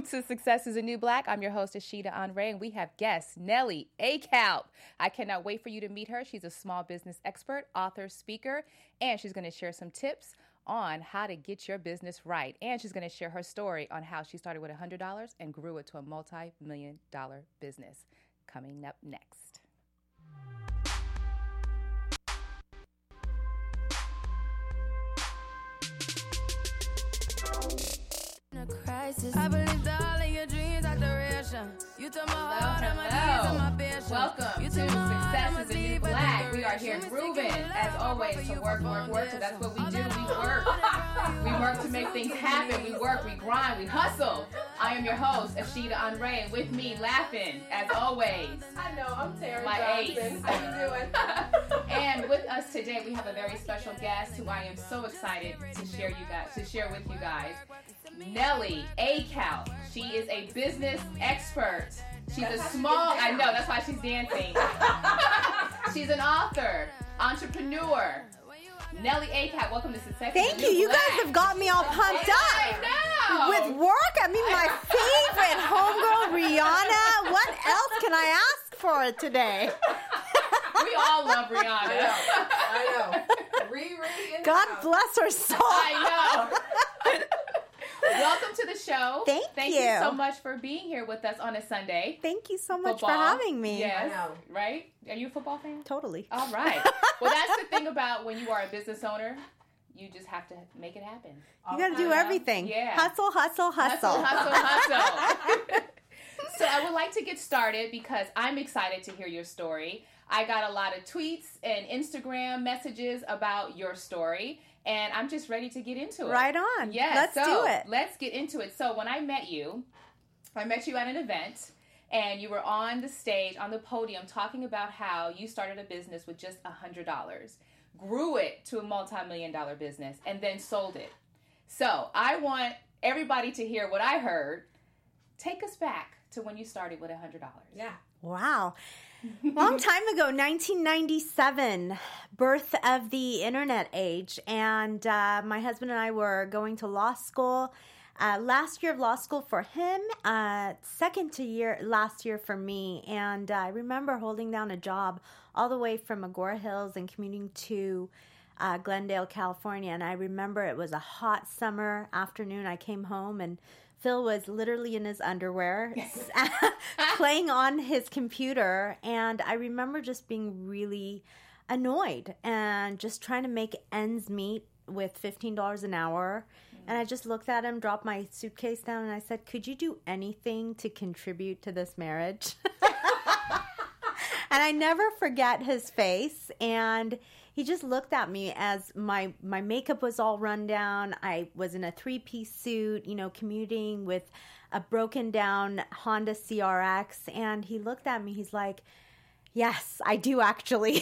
to Success is a New Black. I'm your host, Ashita Andre, and we have guest Nellie Akalp. I cannot wait for you to meet her. She's a small business expert, author, speaker, and she's going to share some tips on how to get your business right. And she's going to share her story on how she started with $100 and grew it to a multi-million-dollar business. Coming up next. Crisis. I believed all of your dreams are duration. You took my heart and my keys and my patience. Welcome to Success is a New Black. We are here grooving, as always, to work. So that's what we do. We work. We work to make things happen. We work, we grind, we hustle. I am your host, Ashita Andre, and with me, laughing, as always. I know, I'm Tara My Johnson. ace. How you doing? And with us today, we have a very special guest who I am so excited to share with you guys. Nellie Akalp. She is a business expert. She's I know, that's why she's dancing. She's an author, entrepreneur. Nellie Akalp, welcome to Success. Thank you. You guys have got me all pumped up. I know. With work, I mean, my favorite homegirl, Rihanna. What else can I ask for today? We all love Rihanna. I know. Riri in the God house. bless her soul. I know. Welcome to the show. Thank you you so much for being here with us on a Sunday. Thank you so much Football. for having me. Yes, I know. right? Are you a football fan? Totally. All right. Well, that's the thing about when you are a business owner. You just have to make it happen. You got to do everything. Yeah. Hustle, hustle, hustle. Hustle. So I would like to get started because I'm excited to hear your story. I got a lot of tweets and Instagram messages about your story, and I'm just ready to get into it. Right on. Yes. Let's do it. Let's get into it. So when I met you at an event, and you were on the stage, on the podium, talking about how you started a business with just $100, grew it to a multi-million-dollar business, and then sold it. So I want everybody to hear what I heard. Take us back to when you started with $100. Yeah. Wow. Long time ago, 1997, birth of the internet age. And my husband and I were going to law school. Last year of law school for him, last year for me. And I remember holding down a job all the way from Agora Hills and commuting to Glendale, California. And I remember it was a hot summer afternoon. I came home and Phil was literally in his underwear playing on his computer. And I remember just being really annoyed and just trying to make ends meet with $15 an hour. And I just looked at him, dropped my suitcase down, and I said, could you do anything to contribute to this marriage? And I never forget his face. And he just looked at me as my makeup was all run down. I was in a 3-piece suit, commuting with a broken down Honda CRX. And he looked at me. He's like, yes, I do actually.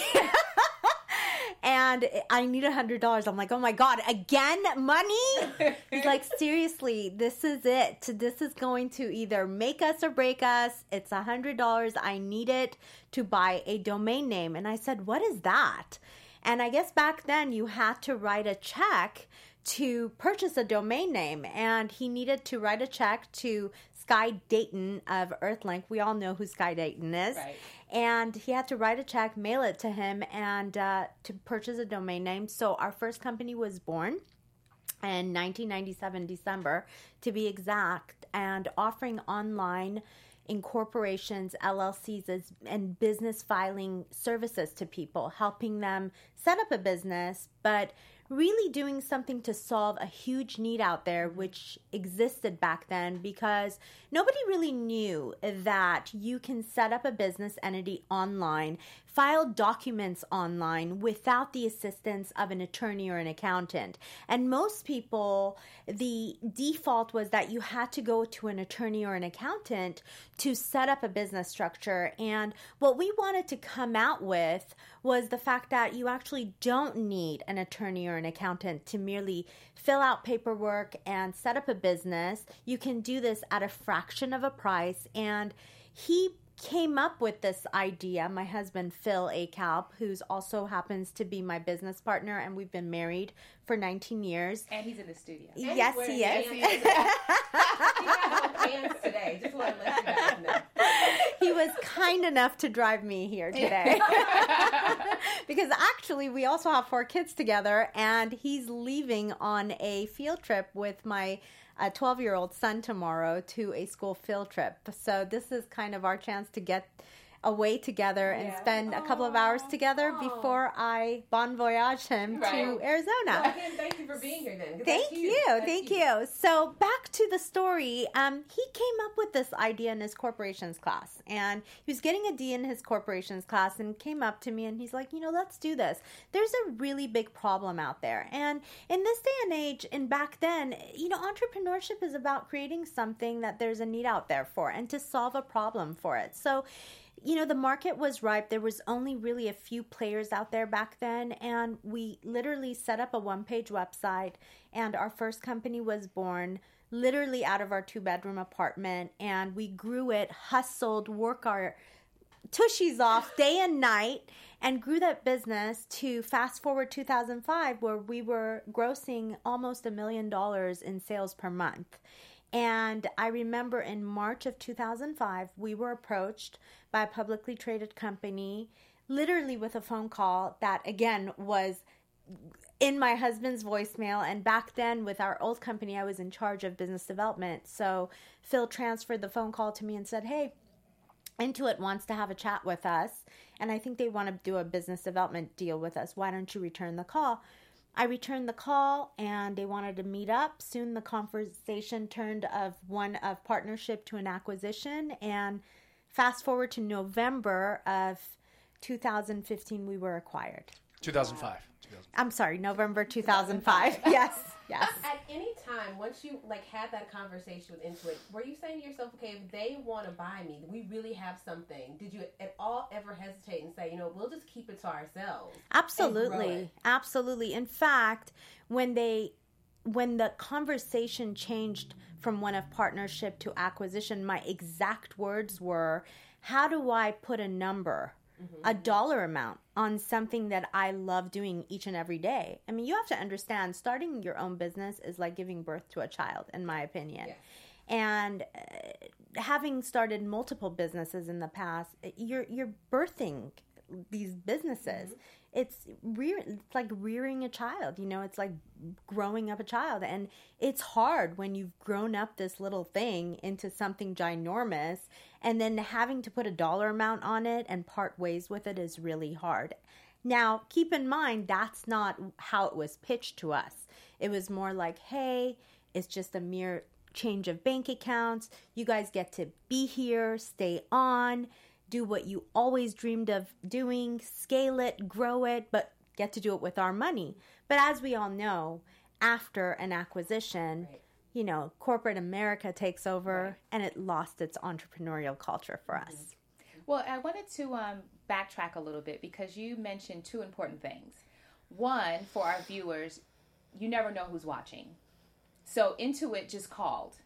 And I need $100. I'm like, oh my God, again, money? He's like, seriously, this is it. This is going to either make us or break us. It's $100. I need it to buy a domain name. And I said, what is that? And I guess back then you had to write a check to purchase a domain name. And he needed to write a check to Sky Dayton of Earthlink. We all know who Sky Dayton is. Right. And he had to write a check, mail it to him, and to purchase a domain name. So our first company was born in 1997, December, to be exact, and offering online incorporations, LLCs, and business filing services to people, helping them set up a business, but really doing something to solve a huge need out there, which existed back then, because nobody really knew that you can set up a business entity online, file documents online without the assistance of an attorney or an accountant. And most people, the default was that you had to go to an attorney or an accountant to set up a business structure. And what we wanted to come out with was the fact that you actually don't need an attorney or an accountant to merely fill out paperwork and set up a business. You can do this at a fraction of a price. And he came up with this idea, my husband, Phil Akalp, who's also happens to be my business partner, and we've been married for 19 years. And he's in the studio. Yes, he is. He has a fancy want to let you guys know. He was kind enough to drive me here today. Because actually, we also have 4 kids together, and he's leaving on a field trip with my 12-year-old son tomorrow to a school field trip. So this is kind of our chance to get away together and spend a couple of hours together before I bon voyage him to Arizona. Well, again, thank you for being here then. Thank you. So back to the story. He came up with this idea in his corporations class, and he was getting a D in his corporations class and came up to me and he's like, let's do this. There's a really big problem out there. And in this day and age, and back then, entrepreneurship is about creating something that there's a need out there for and to solve a problem for it. So the market was ripe. There was only really a few players out there back then. And we literally set up a 1-page website. And our first company was born literally out of our 2-bedroom apartment. And we grew it, hustled, worked our tushies off day and night, and grew that business to fast forward 2005, where we were grossing almost $1 million in sales per month. And I remember in March of 2005, we were approached by a publicly traded company, literally with a phone call that, again, was in my husband's voicemail. And back then, with our old company, I was in charge of business development. So Phil transferred the phone call to me and said, hey, Intuit wants to have a chat with us, and I think they want to do a business development deal with us. Why don't you return the call? I returned the call, and they wanted to meet up. Soon the conversation turned one of partnership to an acquisition. And fast forward to November of 2015, we were acquired. 2005. I'm sorry, November 2005. Yes. At any time, once you had that conversation with Intuit, were you saying to yourself, okay, if they want to buy me, we really have something? Did you at all ever hesitate and say, we'll just keep it to ourselves? Absolutely. In fact, when the conversation changed from one of partnership to acquisition, my exact words were, how do I put a number, a dollar amount on something that I love doing each and every day? I mean, you have to understand, starting your own business is like giving birth to a child, in my opinion. Yes. And having started multiple businesses in the past, you're birthing these businesses. It's like rearing a child, it's like growing up a child. And it's hard when you've grown up this little thing into something ginormous, and then having to put a dollar amount on it and part ways with it is really hard. Now, keep in mind, that's not how it was pitched to us. It was more like, hey, it's just a mere change of bank accounts. You guys get to be here, stay on, do what you always dreamed of doing, scale it, grow it, but get to do it with our money. But as we all know, after an acquisition, corporate America takes over, and it lost its entrepreneurial culture for us. Well, I wanted to backtrack a little bit because you mentioned 2 important things. One, for our viewers, you never know who's watching. So Intuit just called,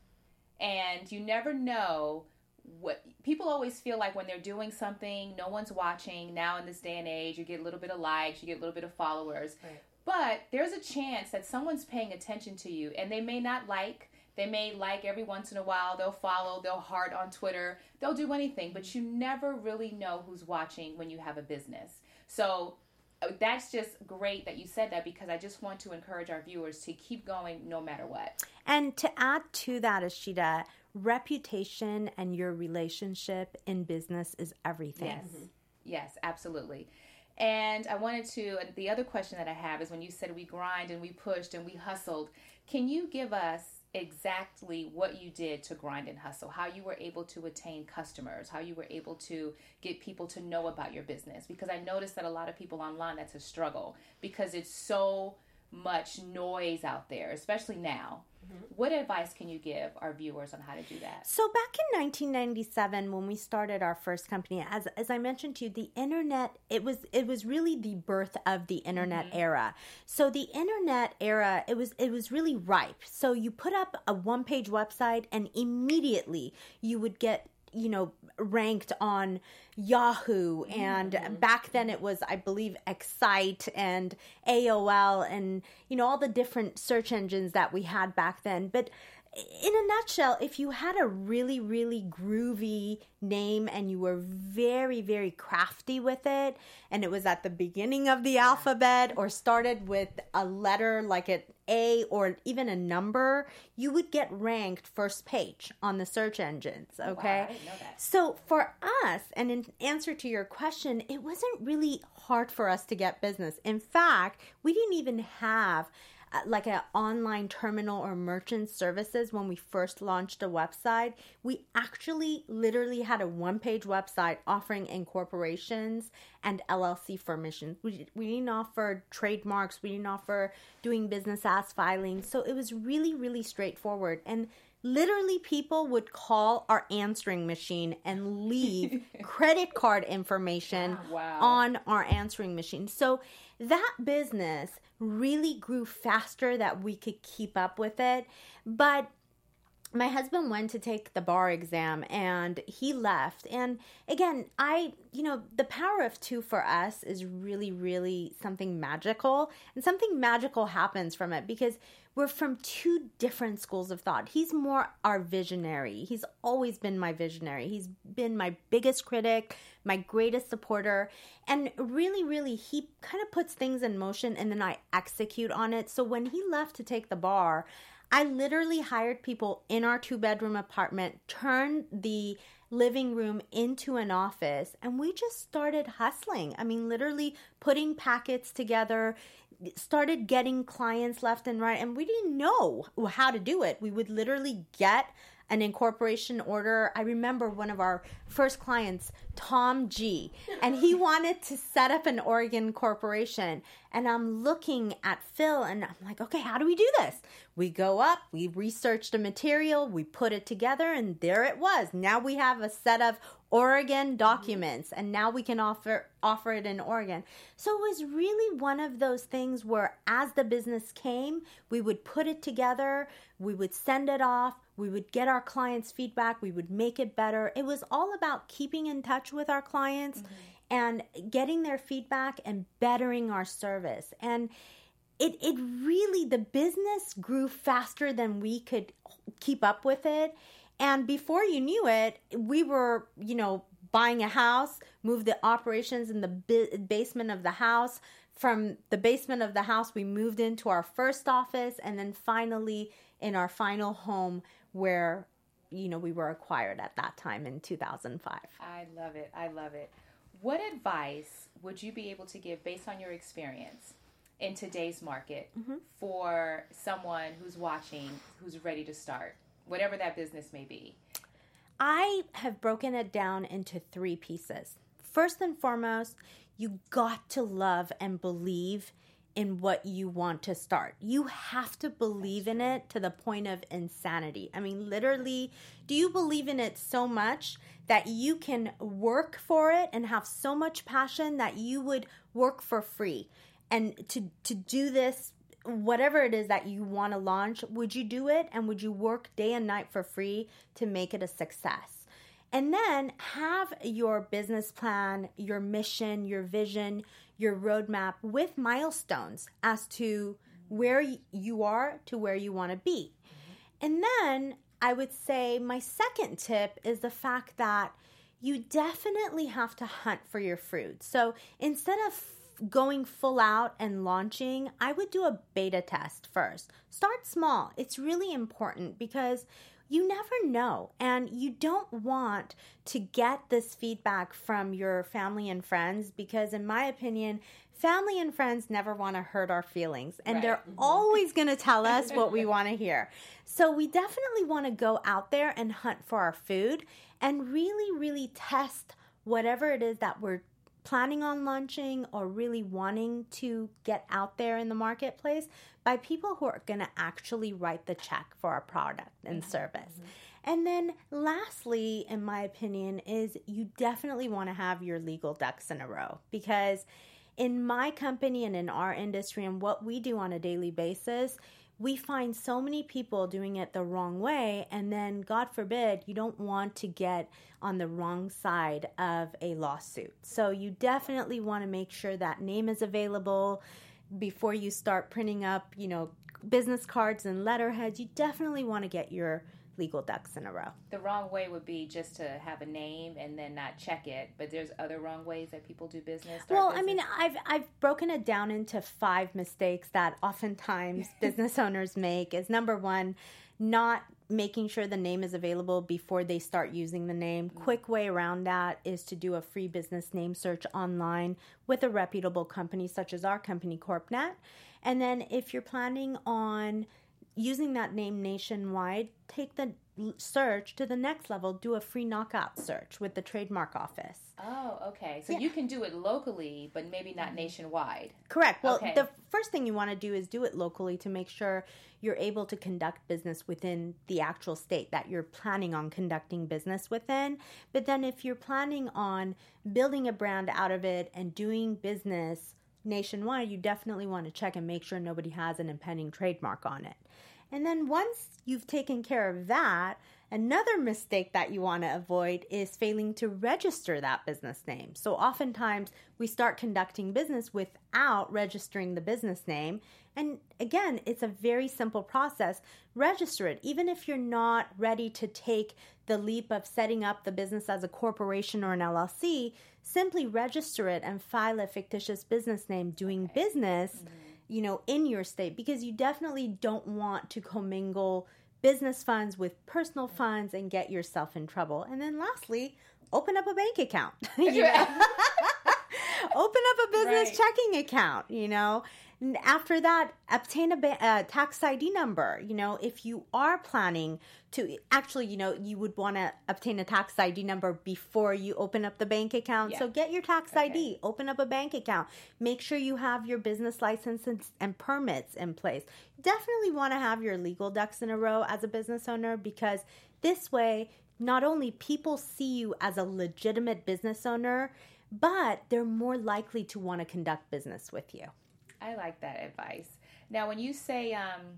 and you never know what people always feel like when they're doing something, no one's watching. Now in this day and age, you get a little bit of likes, you get a little bit of followers. Right. But there's a chance that someone's paying attention to you, and they may not like. They may like every once in a while. They'll follow. They'll heart on Twitter. They'll do anything. But you never really know who's watching when you have a business. So that's just great that you said that, because I just want to encourage our viewers to keep going no matter what. And to add to that, Ashita, reputation and your relationship in business is everything. Yes, absolutely. And I wanted to, the other question that I have is when you said we grind and we pushed and we hustled, can you give us exactly what you did to grind and hustle, how you were able to attain customers, how you were able to get people to know about your business? Because I noticed that a lot of people online, that's a struggle because it's so much noise out there, especially now. What advice can you give our viewers on how to do that? So back in 1997, when we started our first company, as I mentioned to you, the internet, it was really the birth of the internet era. So the internet era, it was really ripe. So you put up a 1-page website and immediately you would get ranked on Yahoo, and back then it was, I believe, Excite and AOL and all the different search engines that we had back then. But in a nutshell, if you had a really, really groovy name and you were very, very crafty with it, and it was at the beginning of the alphabet or started with a letter like an A or even a number, you would get ranked first page on the search engines, okay? Wow, I didn't know that. So for us, and in answer to your question, it wasn't really hard for us to get business. In fact, we didn't even have like an online terminal or merchant services when we first launched a website. We actually literally had a one-page website offering incorporations and LLC permissions. We didn't offer trademarks. We didn't offer doing business as filing. So it was really, really straightforward. And literally people would call our answering machine and leave credit card information on our answering machine. So that business really grew faster that we could keep up with it. But my husband went to take the bar exam and he left. And again, the power of two for us is really, really something magical. And something magical happens from it because we're from two different schools of thought. He's more our visionary. He's always been my visionary. He's been my biggest critic, my greatest supporter. And really, really, he kind of puts things in motion and then I execute on it. So when he left to take the bar, I literally hired people in our 2-bedroom apartment, turned the living room into an office, and we just started hustling. I mean, literally putting packets together, started getting clients left and right, and we didn't know how to do it. We would literally get an incorporation order. I remember one of our first clients, Tom G, and he wanted to set up an Oregon corporation. And I'm looking at Phil and I'm like, okay, how do we do this? We go up, we research the material, we put it together, and there it was. Now we have a set of Oregon documents, and now we can offer it in Oregon. So it was really one of those things where as the business came, we would put it together, we would send it off, we would get our clients' feedback, we would make it better. It was all about keeping in touch with our clients and getting their feedback and bettering our service. And it really, the business grew faster than we could keep up with it. And before you knew it, we were, buying a house, moved the operations in the basement of the house. From the basement of the house, we moved into our first office, and then finally in our final home where, we were acquired at that time in 2005. I love it. I love it. What advice would you be able to give based on your experience in today's market for someone who's watching, who's ready to start, whatever that business may be? I have broken it down into 3 pieces. First and foremost, you got to love and believe in what you want to start. You have to believe in it to the point of insanity. I mean, literally, do you believe in it so much that you can work for it and have so much passion that you would work for free? And to do this, whatever it is that you want to launch, would you do it? And would you work day and night for free to make it a success? And then have your business plan, your mission, your vision, your roadmap with milestones as to where you are to where you want to be. And then I would say my second tip is the fact that you definitely have to hunt for your fruit. So instead of going full out and launching, I would do a beta test first. Start small. It's really important because you never know, and you don't want to get this feedback from your family and friends because, in my opinion, family and friends never want to hurt our feelings, and they're always going to tell us what we want to hear. So we definitely want to go out there and hunt for our food and really, really test whatever it is that we're planning on launching or really wanting to get out there in the marketplace by people who are going to actually write the check for our product and service. And then lastly, in my opinion, is you definitely want to have your legal ducks in a row, because in my company and in our industry and what we do on a daily basis, we find so many people doing it the wrong way, and then, God forbid, you don't want to get on the wrong side of a lawsuit. So you definitely want to make sure that name is available before you start printing up, business cards and letterheads, you definitely want to get your legal ducks in a row. The wrong way would be just to have a name and then not check it. But there's other wrong ways that people do business. I mean, I've broken it down into 5 mistakes that oftentimes business owners make. Is number 1, not making sure the name is available before they start using the name. Quick way around that is to do a free business name search online with a reputable company such as our company, CorpNet. And then if you're planning on using that name nationwide, take the search to the next level. Do a free knockout search with the trademark office. Oh, okay. So you can do it locally, but maybe not nationwide. Correct. Well, the first thing you want to do is do it locally to make sure you're able to conduct business within the actual state that you're planning on conducting business within. But then if you're planning on building a brand out of it and doing business nationwide, you definitely want to check and make sure nobody has an impending trademark on it. And then once you've taken care of that, another mistake that you want to avoid is failing to register that business name. So oftentimes we start conducting business without registering the business name. And again, it's a very simple process. Register it. Even if you're not ready to take the leap of setting up the business as a corporation or an LLC, simply register it and file a fictitious business name doing business in your state, because you definitely don't want to commingle business funds with personal funds and get yourself in trouble. And then lastly, open up a bank account. Open up a business checking account, And after that, obtain a tax ID number. If you are planning to, actually, you would want to obtain a tax ID number before you open up the bank account. Yeah. So get your tax ID, open up a bank account. Make sure you have your business licenses and permits in place. Definitely want to have your legal ducks in a row as a business owner, because this way, not only people see you as a legitimate business owner, but they're more likely to want to conduct business with you. I like that advice. Now, when you say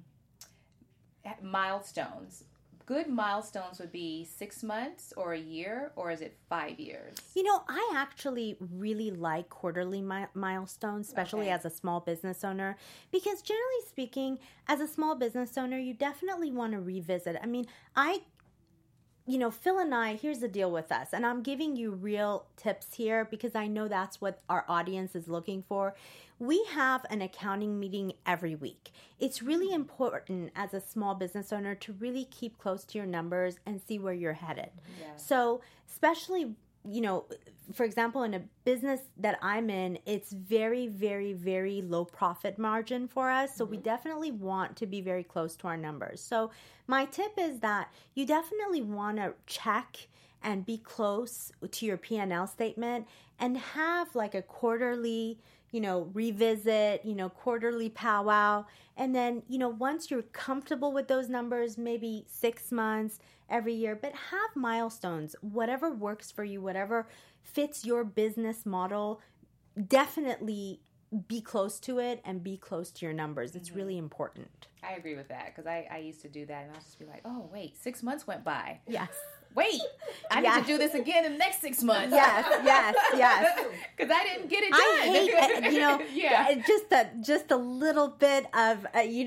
milestones, good milestones would be 6 months or a year, or is it 5 years? I actually really like quarterly milestones, especially as a small business owner, because generally speaking, as a small business owner, you definitely want to revisit. I mean, Phil and I, here's the deal with us, and I'm giving you real tips here because I know that's what our audience is looking for. We have an accounting meeting every week. It's really important as a small business owner to really keep close to your numbers and see where you're headed. Yeah. So especially, for example, in a business that I'm in, it's very, very, very low profit margin for us. So we definitely want to be very close to our numbers. So my tip is that you definitely want to check and be close to your P&L statement and have like a quarterly revisit, quarterly powwow. And then, once you're comfortable with those numbers, maybe 6 months, every year, but have milestones, whatever works for you, whatever fits your business model, definitely be close to it and be close to your numbers. It's really important. I agree with that because I used to do that and I'll just be like, oh, wait, 6 months went by. Yes. Wait, I need to do this again in the next 6 months. Yes. Because I didn't get it done. I hate, just a little bit of,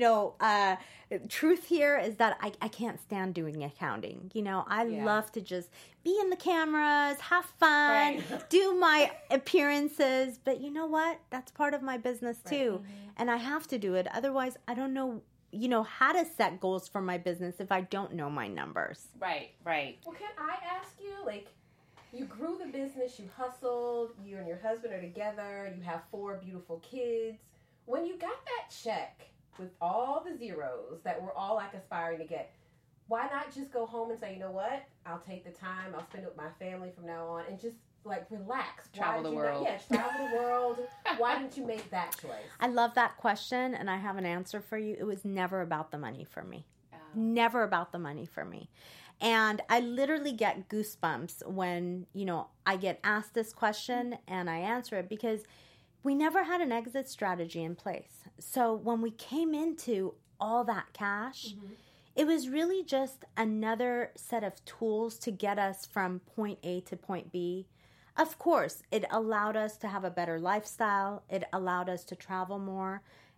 truth here is that I can't stand doing accounting. I love to just be in the cameras, have fun, do my appearances. But you know what? That's part of my business too. And I have to do it. Otherwise, I don't know how to set goals for my business if I don't know my numbers. Right. Well, can I ask you, you grew the business, you hustled, you and your husband are together, you have 4 beautiful kids. When you got that check with all the zeros that we're all aspiring to get, why not just go home and say, you know what, I'll take the time, I'll spend it with my family from now on and just relax. Travel the world. Travel the world. Why didn't you make that choice? I love that question, and I have an answer for you. It was never about the money for me. Never about the money for me. And I literally get goosebumps when, I get asked this question and I answer it because we never had an exit strategy in place. So when we came into all that cash, it was really just another set of tools to get us from point A to point B. Of course, it allowed us to have a better lifestyle. It allowed us to travel more.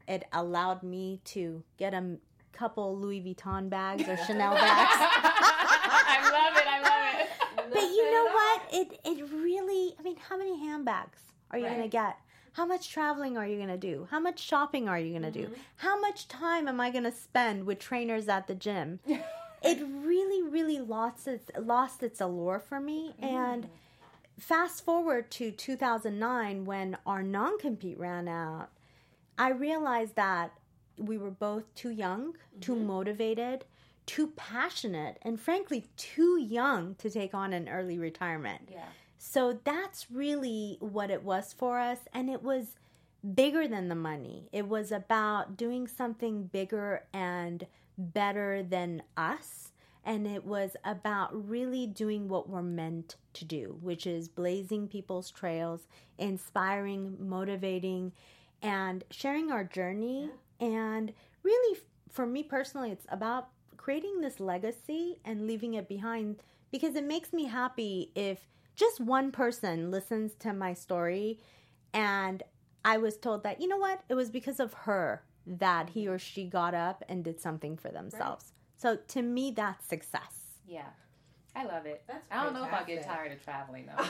it allowed me to get a couple Louis Vuitton bags or Chanel bags. I love it. But you know what? It really, I mean, how many handbags are you going to get? How much traveling are you going to do? How much shopping are you going to do? How much time am I going to spend with trainers at the gym? It really, really lost its allure for me. And fast forward to 2009 when our non-compete ran out, I realized that we were both too young, too motivated, too passionate, and frankly, too young to take on an early retirement. Yeah. So that's really what it was for us. And it was bigger than the money. It was about doing something bigger and better than us. And it was about really doing what we're meant to do, which is blazing people's trails, inspiring, motivating, and sharing our journey. And really, for me personally, it's about creating this legacy and leaving it behind, because it makes me happy if just one person listens to my story and I was told that, you know what, it was because of her that he or she got up and did something for themselves. So to me, that's success. Yeah. I love it. That's I don't know if I'll get fantastic. tired of traveling, though.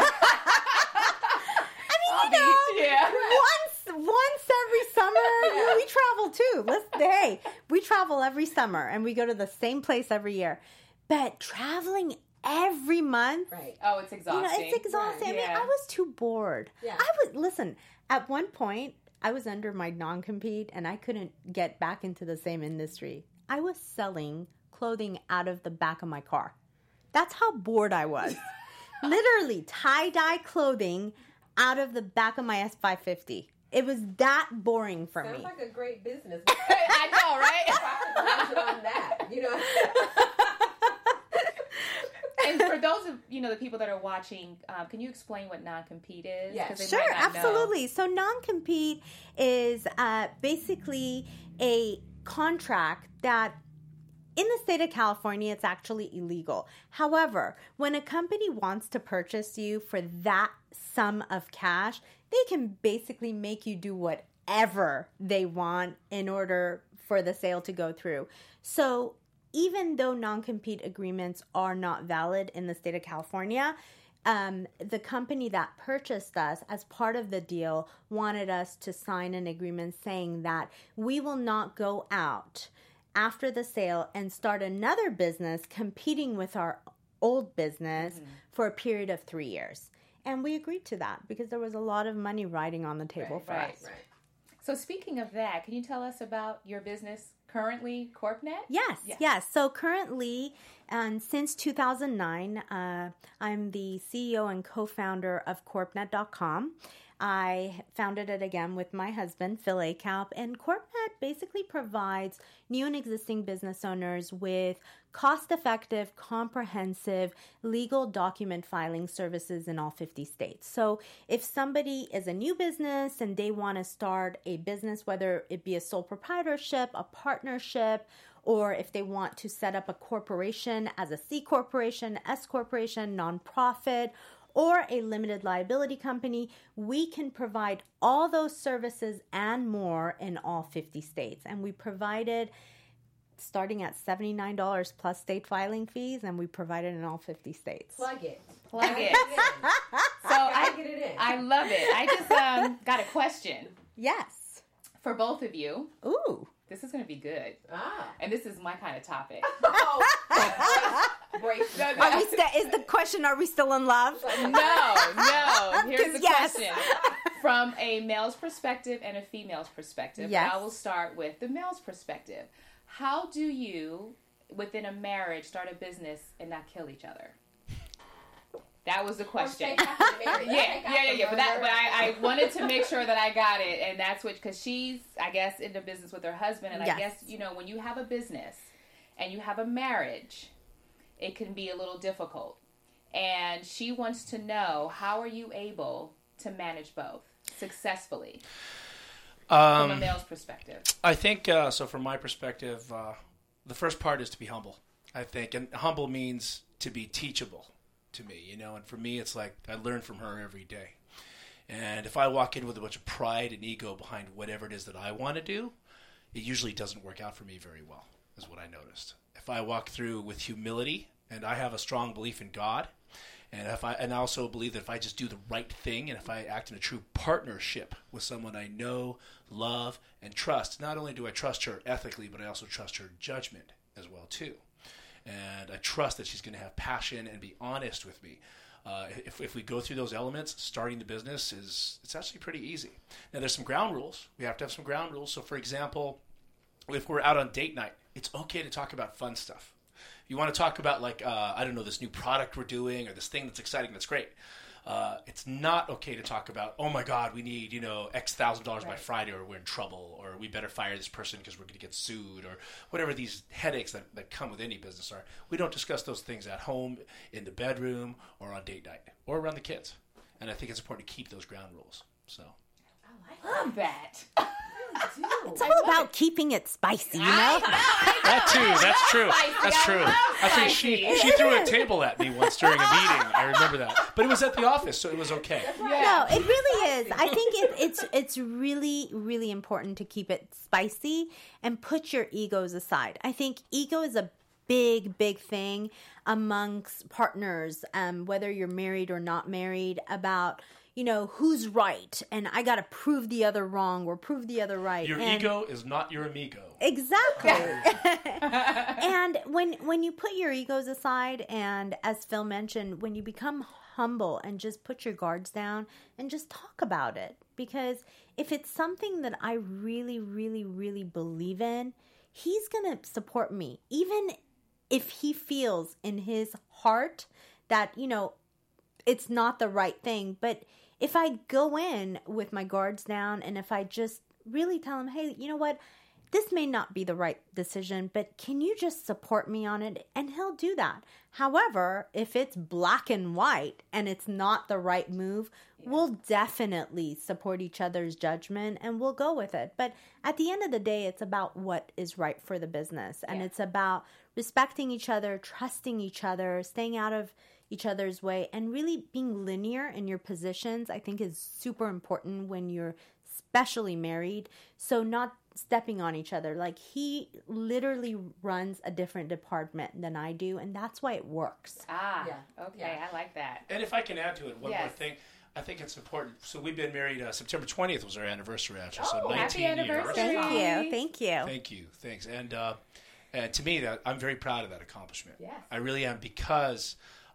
Once every summer, we travel too. We travel every summer and we go to the same place every year. But traveling every month, Right. Oh, it's exhausting. it's exhausting. Right. I mean, Yeah. I was too bored. Yeah. Listen, at one point, I was under my non-compete and I couldn't get back into the same industry. I was selling clothing out of the back of my car. That's how bored I was. Literally, tie-dye clothing out of the back of my S550. It was that boring for Sounds me. like a great business. I know, right? Profit margin on that, you know. And for those of the people that are watching, can you explain what non-compete is? Yeah, 'Cause they Sure, might not know. absolutely. So non-compete is basically a contract that in the state of California, it's actually illegal. However, when a company wants to purchase you for that sum of cash, they can basically make you do whatever they want in order for the sale to go through. So even though non-compete agreements are not valid in the state of California, the company that purchased us as part of the deal wanted us to sign an agreement saying that we will not go out after the sale and start another business competing with our old business for a period of 3 years. And we agreed to that because there was a lot of money riding on the table for Right. us. Right. So speaking of that, can you tell us about your business currently, CorpNet? Yes. So currently, since 2009, I'm the CEO and co-founder of CorpNet.com. I founded it again with my husband, Phil Acalp, and CorpNet basically provides new and existing business owners with cost-effective, comprehensive legal document filing services in all 50 states. So if somebody is a new business and they want to start a business, whether it be a sole proprietorship, a partnership, or if they want to set up a corporation as a C corporation, S corporation, nonprofit, or a limited liability company, we can provide all those services and more in all 50 states. And we provide it starting at $79 plus state filing fees, and we provide it in all 50 states. Plug it. Plug it. So I get it in. I love it. I just got a question Yes. for both of you. Ooh. This is going to be good. Ah. And this is my kind of topic. Oh, brace yourself. Are we is the question, are we still in love? No. Here's the Yes. question. From a male's perspective and a female's perspective. Yes. I will start with the male's perspective. How do you, within a marriage, start a business and not kill each other? That was the question. Yeah. But I wanted to make sure that I got it, and that's because she's, I guess, in the business with her husband, and Yes. I guess when you have a business and you have a marriage, it can be a little difficult. And she wants to know, how are you able to manage both successfully from a male's perspective? I think so. From my perspective, the first part is to be humble. I think, and humble means to be teachable to me, and for me, it's like I learn from her every day. And if I walk in with a bunch of pride and ego behind whatever it is that I want to do, it usually doesn't work out for me very well, is what I noticed. If I walk through with humility, and I have a strong belief in God, and I also believe that if I just do the right thing, and if I act in a true partnership with someone I know, love, and trust, not only do I trust her ethically, but I also trust her judgment as well too. And I trust that she's going to have passion and be honest with me. If we go through those elements, starting the business it's actually pretty easy. Now, there's some ground rules. We have to have some ground rules. So, for example, if we're out on date night, it's okay to talk about fun stuff. You want to talk about, like, I don't know, this new product we're doing or this thing that's exciting, that's great. It's not okay to talk about, oh my God, we need, X $1,000 by Friday or we're in trouble, or we better fire this person because we're going to get sued, or whatever these headaches that come with any business are. We don't discuss those things at home, in the bedroom, or on date night, or around the kids. And I think it's important to keep those ground rules. So, I Love that. It's all about keeping it spicy, you know? that too. That's true. That's true. I think she threw a table at me once during a meeting. I remember that, but it was at the office, so it was okay. No, it really is. I think it's really, really important to keep it spicy and put your egos aside. I think ego is a big thing amongst partners, whether you're married or not married, about who's right, and I got to prove the other wrong or prove the other right. Your ego is not your amigo. Exactly. And when you put your egos aside, and as Phil mentioned, when you become humble and just put your guards down and just talk about it, because if it's something that I really, really, really believe in, he's going to support me. Even if he feels in his heart that, it's not the right thing. But if I go in with my guards down, and if I just really tell him, hey, you know what, this may not be the right decision, but can you just support me on it? And he'll do that. However, if it's black and white and it's not the right move, we'll definitely support each other's judgment and we'll go with it. But at the end of the day, it's about what is right for the business. And it's about respecting each other, trusting each other, staying out of each other's way, and really being linear in your positions, I think, is super important when you're especially married. So not stepping on each other. Like, he literally runs a different department than I do, and that's why it works. Okay, I like that. And if I can add to it one more thing, I think it's important. So we've been married, September 20th was our anniversary, actually. So 19 happy anniversary. years. Thank you. Thank you. Thanks. And to me, I'm very proud of that accomplishment. Yes. I really am, because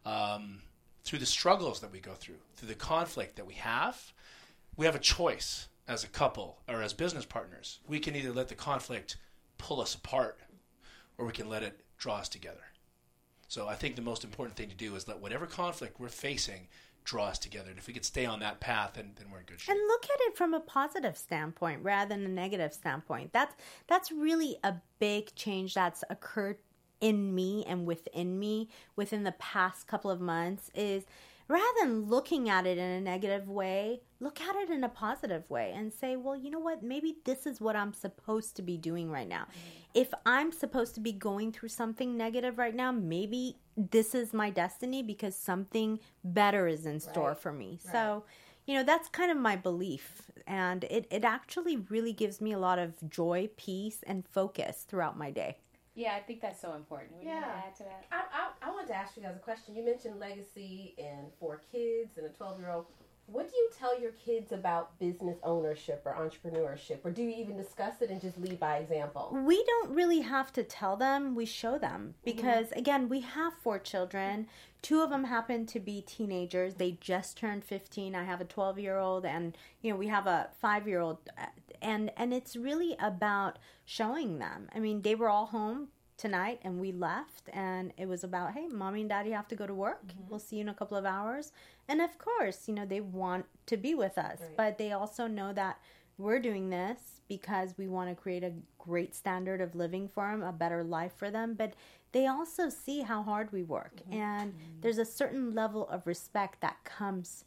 through the struggles that we go through the conflict that we have a choice as a couple or as business partners. We can either let the conflict pull us apart, or we can let it draw us together. So I think the most important thing to do is let whatever conflict we're facing draw us together. And if we could stay on that path, then we're in good shape. And look at it from a positive standpoint rather than a negative standpoint. That's really a big change that's occurred in me and within me within the past couple of months, is rather than looking at it in a negative way, look at it in a positive way and say, well, you know what, maybe this is what I'm supposed to be doing right now. If I'm supposed to be going through something negative right now, maybe this is my destiny, because something better is in store for me. So, that's kind of my belief. And it actually really gives me a lot of joy, peace, and focus throughout my day. Yeah, I think that's so important. Would you want to add to that? I wanted to ask you guys a question. You mentioned legacy and 4 kids and a 12-year-old. What do you tell your kids about business ownership or entrepreneurship? Or do you even discuss it and just lead by example? We don't really have to tell them. We show them. Because, again, we have 4 children. 2 of them happen to be teenagers. They just turned 15. I have a 12-year-old, and, we have a 5-year-old. And it's really about showing them. I mean, they were all home tonight, and we left, and it was about, hey, mommy and daddy have to go to work. We'll see you in a couple of hours. And of course, they want to be with us, but they also know that we're doing this because we want to create a great standard of living for them, a better life for them. But they also see how hard we work, and there's a certain level of respect that comes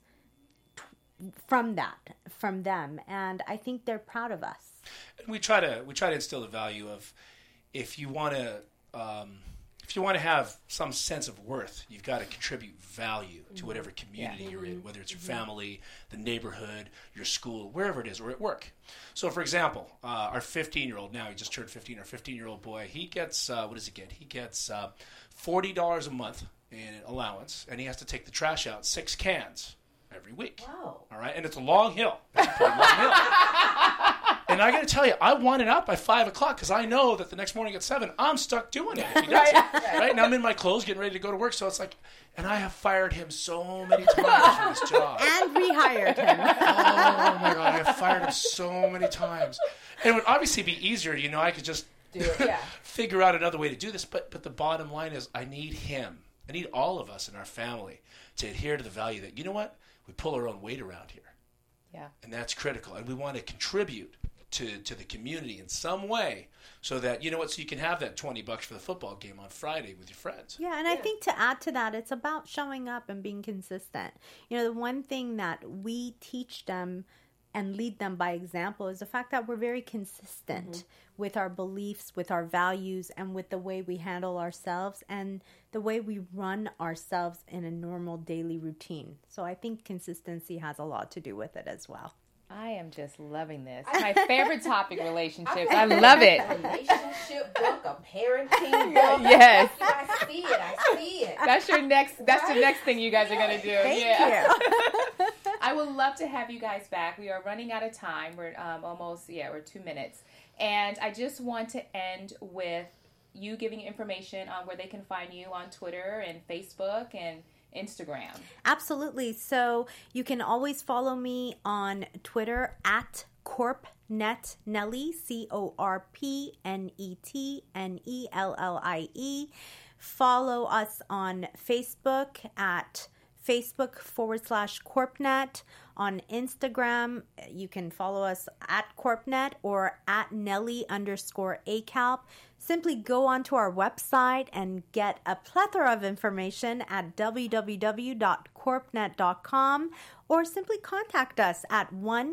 from them, and I think they're proud of us. And we try to instill the value of, if you want to if you want to have some sense of worth, you've got to contribute value to whatever community you're in, whether it's your family, the neighborhood, your school, wherever it is, or at work. So, for example, our 15-year-old, now he just turned 15, our 15-year-old boy, he gets, what does he get? He gets $40 a month in allowance, and he has to take the trash out 6 cans every week. Wow. All right, and it's a long hill. It's a pretty long hill. And I got to tell you, I want it out by 5 o'clock because I know that the next morning at 7, I'm stuck doing it. If he does it, right? And I'm in my clothes getting ready to go to work. So it's like, and I have fired him so many times for this job. And rehired him. Oh, my God. I have fired him so many times. And it would obviously be easier, I could just Do it, yeah. figure out another way to do this. But the bottom line is I need him. I need all of us in our family to adhere to the value that, you know what? We pull our own weight around here. Yeah. And that's critical. And we want to contribute to the community in some way so that, so you can have that $20 for the football game on Friday with your friends. Yeah, and I think to add to that, it's about showing up and being consistent. The one thing that we teach them and lead them by example is the fact that we're very consistent with our beliefs, with our values, and with the way we handle ourselves and the way we run ourselves in a normal daily routine. So I think consistency has a lot to do with it as well. I am just loving this. My favorite topic, relationships. I love it. A relationship book, a parenting book. Yes. I see it. That's the next thing you guys are going to do. Thank you. I would love to have you guys back. We are running out of time. We're we're 2 minutes. And I just want to end with you giving information on where they can find you on Twitter and Facebook and Instagram. Absolutely. So you can always follow me on Twitter at CorpNetNellie, CorpNetNellie. Follow us on Facebook at Facebook.com/CorpNet. On Instagram, you can follow us at CorpNet or at Nellie_ACalp. Simply go onto our website and get a plethora of information at www.corpnet.com or simply contact us at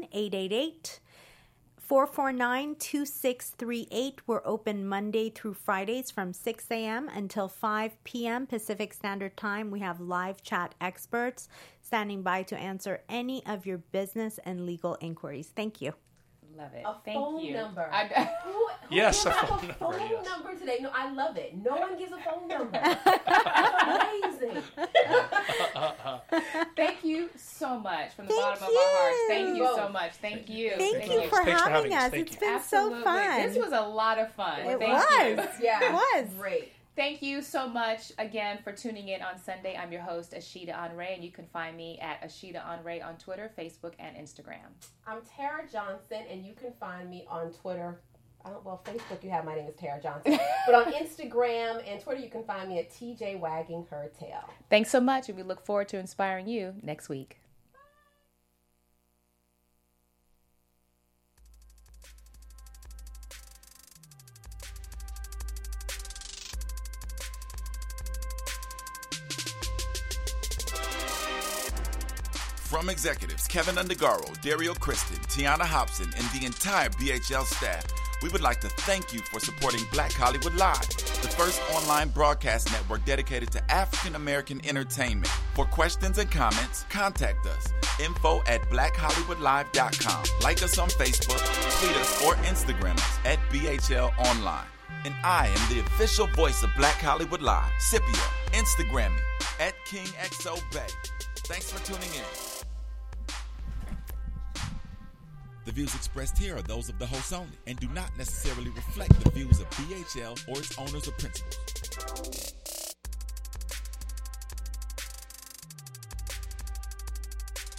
1-888-449-2638. We're open Monday through Fridays from 6 a.m. until 5 p.m. Pacific Standard Time. We have live chat experts standing by to answer any of your business and legal inquiries. Thank you. Love it. Thank you. Number. Who Yes, gives a a phone phone number, yes. number today? No, I love it. No one gives a phone number. Amazing. Thank you so much from the Thank bottom of our hearts. you. Thank you so much. Thank you. Thank you for Thanks for having having us. us. Thank It's you. been Absolutely. so fun. This was a lot of fun. It Thank was. you. Yeah, It was. great. Thank you so much again for tuning in on Sunday. I'm your host, Ashita Onray, and you can find me at Ashita Onray on Twitter, Facebook, and Instagram. I'm Tara Johnson, and you can find me on Twitter. Facebook, you have my name is Tara Johnson. But on Instagram and Twitter, you can find me at TJ Wagging Her Tail. Thanks so much, and we look forward to inspiring you next week. From executives Kevin Undergaro, Dario Kristen, Tiana Hobson, and the entire BHL staff, we would like to thank you for supporting Black Hollywood Live, the first online broadcast network dedicated to African American entertainment. For questions and comments, contact us. info@blackhollywoodlive.com. Like us on Facebook, tweet us, or Instagram us at BHL Online. And I am the official voice of Black Hollywood Live, Scipio. Instagram me at KingXOBay. Thanks for tuning in. The views expressed here are those of the hosts only and do not necessarily reflect the views of BHL or its owners or principals.